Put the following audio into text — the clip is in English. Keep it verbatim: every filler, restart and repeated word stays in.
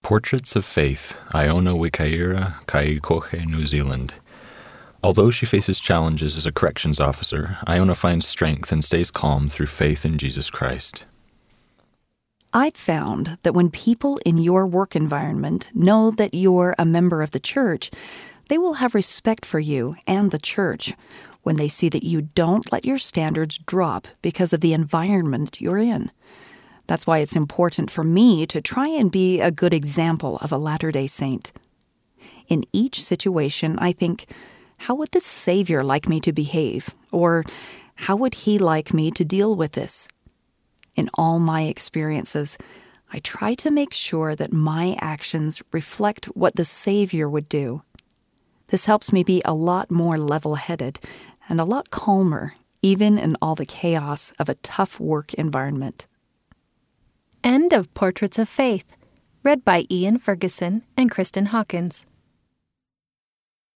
Portraits of Faith, Iona Wikaira, Kaikohe, New Zealand. Although she faces challenges as a corrections officer, Iona finds strength and stays calm through faith in Jesus Christ. I've found that when people in your work environment know that you're a member of the church, they will have respect for you and the church when they see that you don't let your standards drop because of the environment you're in. That's why it's important for me to try and be a good example of a Latter-day Saint. In each situation, I think, how would the Savior like me to behave? Or how would he like me to deal with this? In all my experiences, I try to make sure that my actions reflect what the Savior would do. This helps me be a lot more level-headed and a lot calmer, even in all the chaos of a tough work environment. End of Portraits of Faith, read by Ian Ferguson and Kristen Hawkins.